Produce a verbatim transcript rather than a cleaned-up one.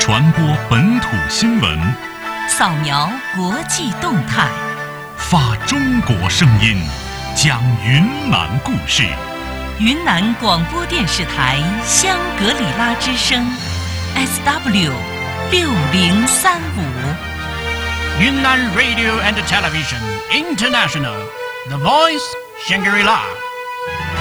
传播本土新闻， 扫描国际动态， 发中国声音，讲云南故事。 云南广播电视台香格里拉之声 S W 六零三五， 云南 Radio and Television International, The Voice Shangri-La。